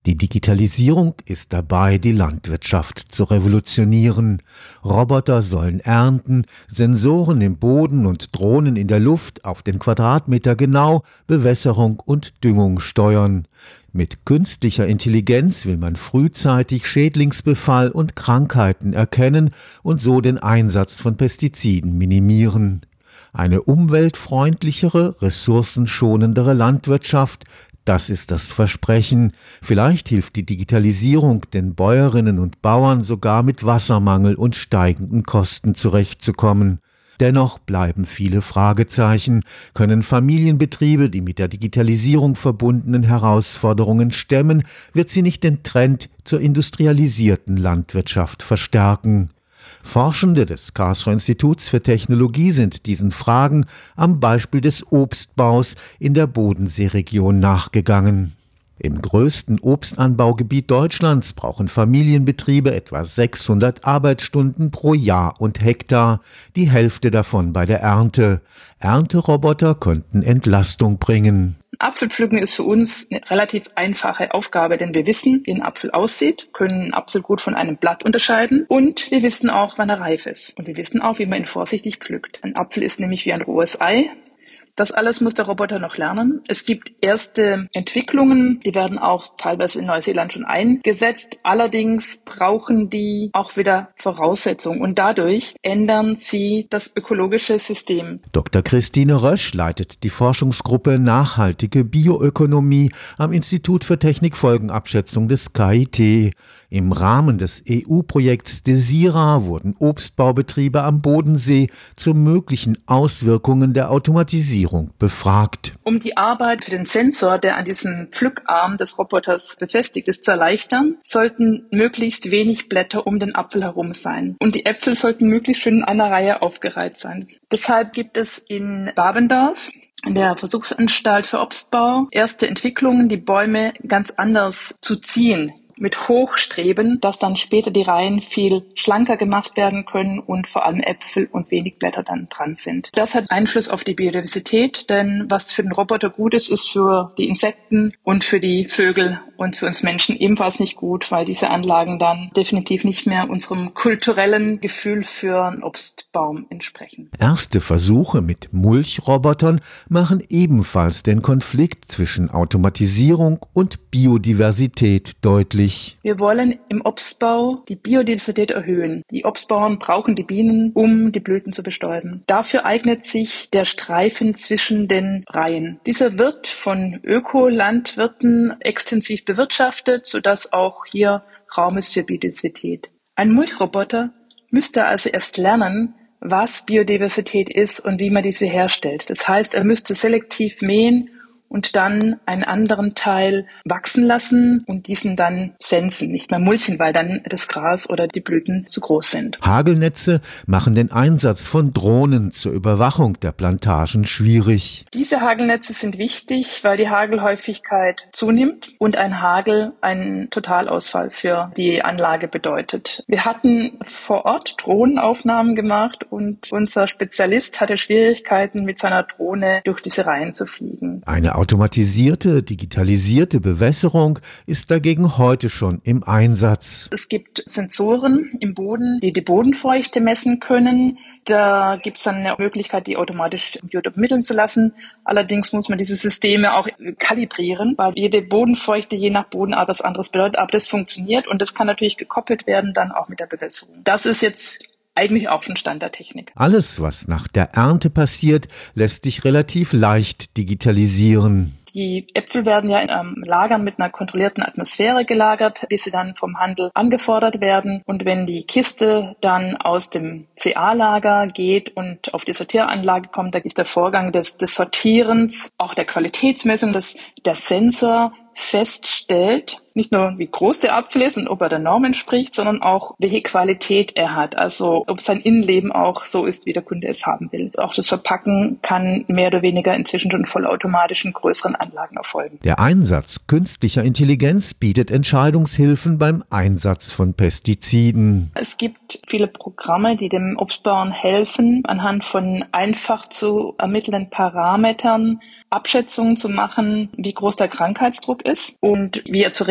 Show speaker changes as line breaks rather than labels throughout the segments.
Die Digitalisierung ist dabei, die Landwirtschaft zu revolutionieren. Roboter sollen ernten, Sensoren im Boden und Drohnen in der Luft auf den Quadratmeter genau Bewässerung und Düngung steuern. Mit künstlicher Intelligenz will man frühzeitig Schädlingsbefall und Krankheiten erkennen und so den Einsatz von Pestiziden minimieren. Eine umweltfreundlichere, ressourcenschonendere Landwirtschaft, das ist das Versprechen. Vielleicht hilft die Digitalisierung den Bäuerinnen und Bauern sogar mit Wassermangel und steigenden Kosten zurechtzukommen. Dennoch bleiben viele Fragezeichen. Können Familienbetriebe die mit der Digitalisierung verbundenen Herausforderungen stemmen? Wird sie nicht den Trend zur industrialisierten Landwirtschaft verstärken? Forschende des Karlsruher Instituts für Technologie sind diesen Fragen am Beispiel des Obstbaus in der Bodenseeregion nachgegangen. Im größten Obstanbaugebiet Deutschlands brauchen Familienbetriebe etwa 600 Arbeitsstunden pro Jahr und Hektar, die Hälfte davon bei der Ernte. Ernteroboter könnten Entlastung bringen.
Apfelpflücken ist für uns eine relativ einfache Aufgabe, denn wir wissen, wie ein Apfel aussieht, können einen Apfel gut von einem Blatt unterscheiden und wir wissen auch, wann er reif ist. Und wir wissen auch, wie man ihn vorsichtig pflückt. Ein Apfel ist nämlich wie ein rohes Ei. Das alles muss der Roboter noch lernen. Es gibt erste Entwicklungen, die werden auch teilweise in Neuseeland schon eingesetzt. Allerdings brauchen die auch wieder Voraussetzungen und dadurch ändern sie das ökologische System.
Dr. Christine Rösch leitet die Forschungsgruppe Nachhaltige Bioökonomie am Institut für Technikfolgenabschätzung des KIT. Im Rahmen des EU-Projekts DESIRA wurden Obstbaubetriebe am Bodensee zu möglichen Auswirkungen der Automatisierung befragt.
Um die Arbeit für den Sensor, der an diesem Pflückarm des Roboters befestigt ist, zu erleichtern, sollten möglichst wenig Blätter um den Apfel herum sein. Und die Äpfel sollten möglichst schön in einer Reihe aufgereiht sein. Deshalb gibt es in Babendorf, in der Versuchsanstalt für Obstbau, erste Entwicklungen, die Bäume ganz anders zu ziehen, mit Hochstreben, dass dann später die Reihen viel schlanker gemacht werden können und vor allem Äpfel und wenig Blätter dann dran sind. Das hat Einfluss auf die Biodiversität, denn was für den Roboter gut ist, ist für die Insekten und für die Vögel und für uns Menschen ebenfalls nicht gut, weil diese Anlagen dann definitiv nicht mehr unserem kulturellen Gefühl für einen Obstbaum entsprechen.
Erste Versuche mit Mulchrobotern machen ebenfalls den Konflikt zwischen Automatisierung und Biodiversität deutlich.
Wir wollen im Obstbau die Biodiversität erhöhen. Die Obstbauern brauchen die Bienen, um die Blüten zu bestäuben. Dafür eignet sich der Streifen zwischen den Reihen. Dieser wird von Ökolandwirten extensiv bewirtschaftet, sodass auch hier Raum ist für Biodiversität. Ein Mulchroboter müsste also erst lernen, was Biodiversität ist und wie man diese herstellt. Das heißt, er müsste selektiv mähen und dann einen anderen Teil wachsen lassen und diesen dann sensen, nicht mehr mulchen, weil dann das Gras oder die Blüten zu groß sind.
Hagelnetze machen den Einsatz von Drohnen zur Überwachung der Plantagen schwierig.
Diese Hagelnetze sind wichtig, weil die Hagelhäufigkeit zunimmt und ein Hagel einen Totalausfall für die Anlage bedeutet. Wir hatten vor Ort Drohnenaufnahmen gemacht und unser Spezialist hatte Schwierigkeiten, mit seiner Drohne durch diese Reihen zu fliegen.
Eine automatisierte, digitalisierte Bewässerung ist dagegen heute schon im Einsatz.
Es gibt Sensoren im Boden, die die Bodenfeuchte messen können. Da gibt es dann eine Möglichkeit, die automatisch übermitteln zu lassen. Allerdings muss man diese Systeme auch kalibrieren, weil jede Bodenfeuchte je nach Bodenart was anderes bedeutet. Aber das funktioniert und das kann natürlich gekoppelt werden dann auch mit der Bewässerung. Das ist jetzt eigentlich auch schon Stand der Technik.
Alles, was nach der Ernte passiert, lässt sich relativ leicht digitalisieren.
Die Äpfel werden ja in Lagern mit einer kontrollierten Atmosphäre gelagert, bis sie dann vom Handel angefordert werden. Und wenn die Kiste dann aus dem CA-Lager geht und auf die Sortieranlage kommt, da ist der Vorgang des Sortierens, auch der Qualitätsmessung, dass der Sensor feststellt, nicht nur wie groß der Apfel ist und ob er der Norm entspricht, sondern auch welche Qualität er hat. Also ob sein Innenleben auch so ist, wie der Kunde es haben will. Auch das Verpacken kann mehr oder weniger inzwischen schon vollautomatisch in größeren Anlagen erfolgen.
Der Einsatz künstlicher Intelligenz bietet Entscheidungshilfen beim Einsatz von Pestiziden.
Es gibt viele Programme, die dem Obstbauern helfen, anhand von einfach zu ermittelnden Parametern Abschätzungen zu machen, wie groß der Krankheitsdruck ist und wie er zu reagieren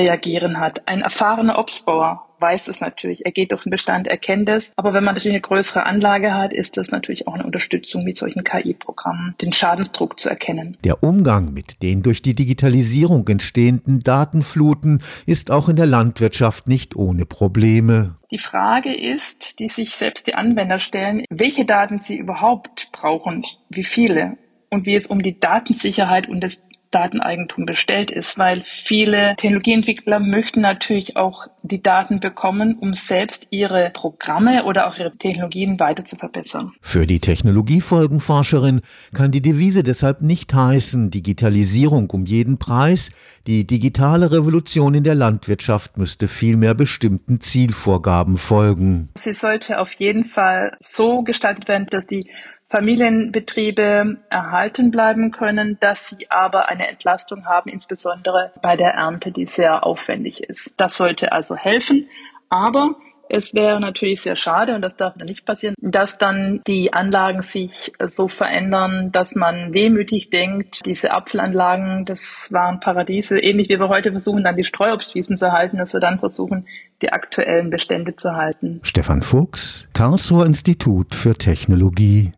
reagieren hat. Ein erfahrener Obstbauer weiß es natürlich. Er geht durch den Bestand, er kennt es. Aber wenn man natürlich eine größere Anlage hat, ist das natürlich auch eine Unterstützung mit solchen KI-Programmen, den Schadensdruck zu erkennen.
Der Umgang mit den durch die Digitalisierung entstehenden Datenfluten ist auch in der Landwirtschaft nicht ohne Probleme.
Die Frage ist, die sich selbst die Anwender stellen, welche Daten sie überhaupt brauchen, wie viele und wie es um die Datensicherheit und das Dateneigentum bestellt ist, weil viele Technologieentwickler möchten natürlich auch die Daten bekommen, um selbst ihre Programme oder auch ihre Technologien weiter zu verbessern.
Für die Technologiefolgenforscherin kann die Devise deshalb nicht heißen, Digitalisierung um jeden Preis. Die digitale Revolution in der Landwirtschaft müsste vielmehr bestimmten Zielvorgaben folgen.
Sie sollte auf jeden Fall so gestaltet werden, dass die Familienbetriebe erhalten bleiben können, dass sie aber eine Entlastung haben, insbesondere bei der Ernte, die sehr aufwendig ist. Das sollte also helfen, aber es wäre natürlich sehr schade, und das darf dann nicht passieren, dass dann die Anlagen sich so verändern, dass man wehmütig denkt, diese Apfelanlagen, das waren Paradiese, ähnlich wie wir heute versuchen, dann die Streuobstwiesen zu erhalten, dass wir dann versuchen, die aktuellen Bestände zu halten.
Stefan Fuchs, Karlsruher Institut für Technologie.